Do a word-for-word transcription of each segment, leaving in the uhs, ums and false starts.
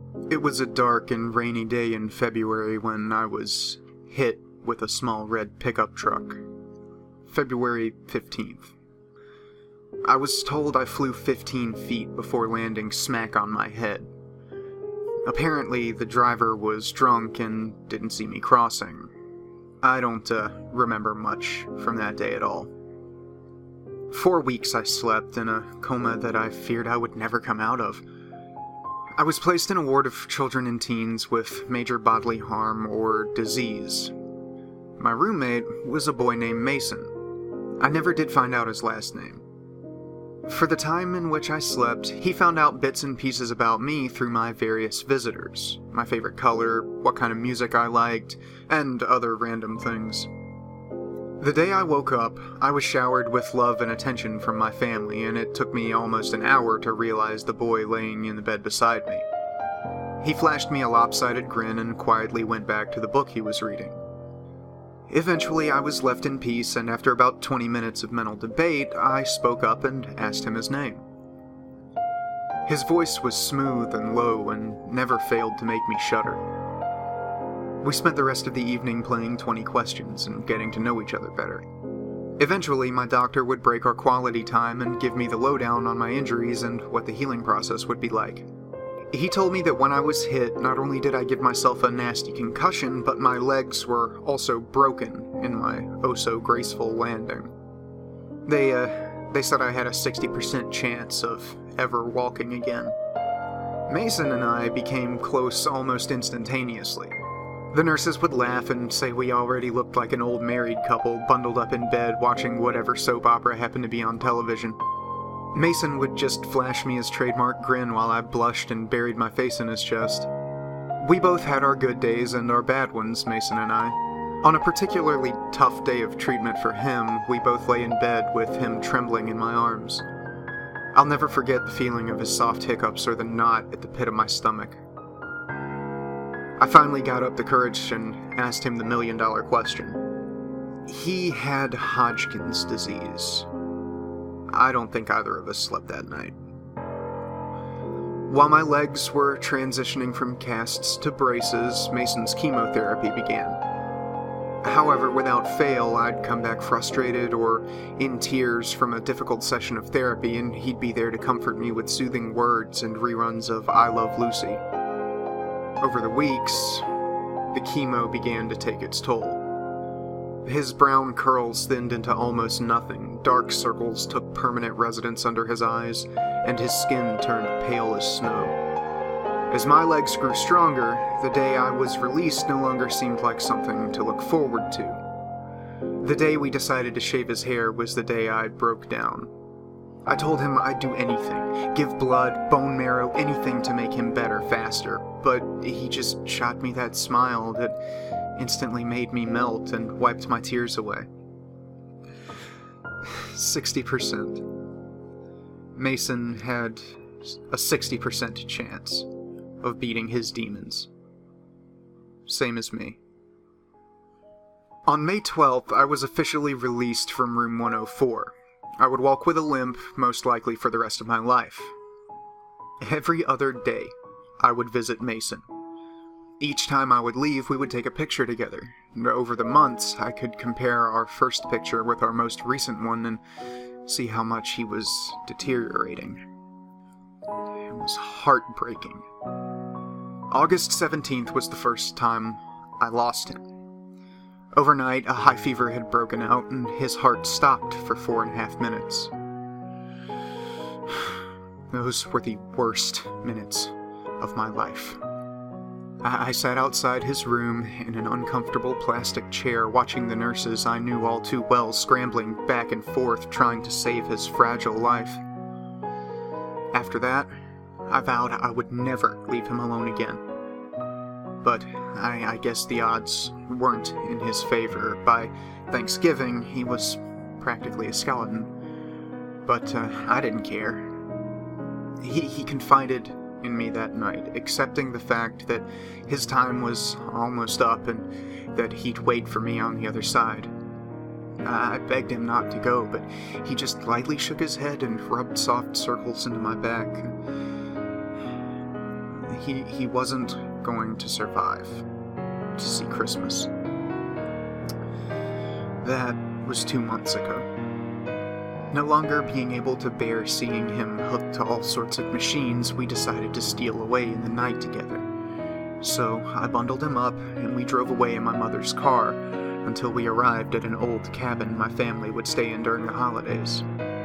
It was a dark and rainy day in February when I was hit with a small red pickup truck. February fifteenth. I was told I flew fifteen feet before landing smack on my head. Apparently, the driver was drunk and didn't see me crossing. I don't uh, remember much from that day at all. Four weeks I slept in a coma that I feared I would never come out of. I was placed in a ward of children and teens with major bodily harm or disease. My roommate was a boy named Mason. I never did find out his last name. For the time in which I slept, he found out bits and pieces about me through my various visitors, my favorite color, what kind of music I liked, and other random things. The day I woke up, I was showered with love and attention from my family, and it took me almost an hour to realize the boy laying in the bed beside me. He flashed me a lopsided grin and quietly went back to the book he was reading. Eventually, I was left in peace, and after about twenty minutes of mental debate, I spoke up and asked him his name. His voice was smooth and low and never failed to make me shudder. We spent the rest of the evening playing twenty questions and getting to know each other better. Eventually, my doctor would break our quality time and give me the lowdown on my injuries and what the healing process would be like. He told me that when I was hit, not only did I give myself a nasty concussion, but my legs were also broken in my oh-so-graceful landing. They, uh, they said I had a sixty percent chance of ever walking again. Mason and I became close almost instantaneously. The nurses would laugh and say we already looked like an old married couple bundled up in bed watching whatever soap opera happened to be on television. Mason would just flash me his trademark grin while I blushed and buried my face in his chest. We both had our good days and our bad ones, Mason and I. On a particularly tough day of treatment for him, we both lay in bed with him trembling in my arms. I'll never forget the feeling of his soft hiccups or the knot at the pit of my stomach. I finally got up the courage and asked him the million-dollar question. He had Hodgkin's disease. I don't think either of us slept that night. While my legs were transitioning from casts to braces, Mason's chemotherapy began. However, without fail, I'd come back frustrated or in tears from a difficult session of therapy, and he'd be there to comfort me with soothing words and reruns of I Love Lucy. Over the weeks, the chemo began to take its toll. His brown curls thinned into almost nothing, dark circles took permanent residence under his eyes, and his skin turned pale as snow. As my legs grew stronger, the day I was released no longer seemed like something to look forward to. The day we decided to shave his hair was the day I broke down. I told him I'd do anything, give blood, bone marrow, anything to make him better faster, but he just shot me that smile that instantly made me melt and wiped my tears away. sixty percent. Mason had a sixty percent chance of beating his demons. Same as me. On May twelfth, I was officially released from room one oh four. I would walk with a limp, most likely for the rest of my life. Every other day, I would visit Mason. Each time I would leave, we would take a picture together. Over the months, I could compare our first picture with our most recent one and see how much he was deteriorating. It was heartbreaking. August seventeenth was the first time I lost him. Overnight, a high fever had broken out, and his heart stopped for four and a half minutes. Those were the worst minutes of my life. I-, I sat outside his room in an uncomfortable plastic chair, watching the nurses I knew all too well scrambling back and forth trying to save his fragile life. After that, I vowed I would never leave him alone again. But I, I guess the odds weren't in his favor. By Thanksgiving, he was practically a skeleton. But uh, I didn't care. He, he confided in me that night, accepting the fact that his time was almost up and that he'd wait for me on the other side. I begged him not to go, but he just lightly shook his head and rubbed soft circles into my back. he, he wasn't going to survive to see Christmas. That was two months ago. No longer being able to bear seeing him hooked to all sorts of machines, we decided to steal away in the night together. So I bundled him up, and we drove away in my mother's car until we arrived at an old cabin my family would stay in during the holidays.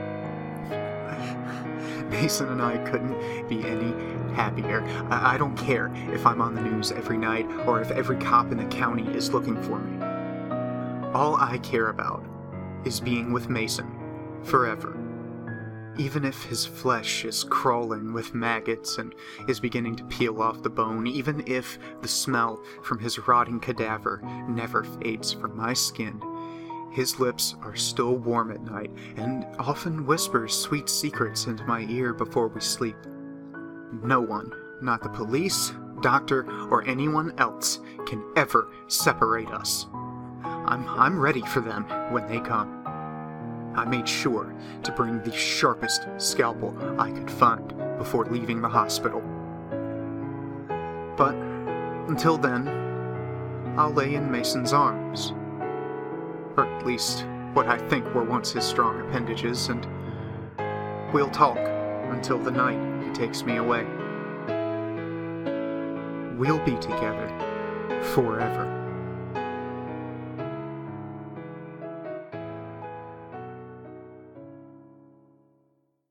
Mason and I couldn't be any happier. I, I don't care if I'm on the news every night or if every cop in the county is looking for me. All I care about is being with Mason forever. Even if his flesh is crawling with maggots and is beginning to peel off the bone, even if the smell from his rotting cadaver never fades from my skin, his lips are still warm at night and often whispers sweet secrets into my ear before we sleep. No one, not the police, doctor, or anyone else, can ever separate us. I'm, I'm ready for them when they come. I made sure to bring the sharpest scalpel I could find before leaving the hospital. But until then, I'll lay in Mason's arms. Or at least what I think were once his strong appendages, and we'll talk until the night he takes me away. We'll be together forever.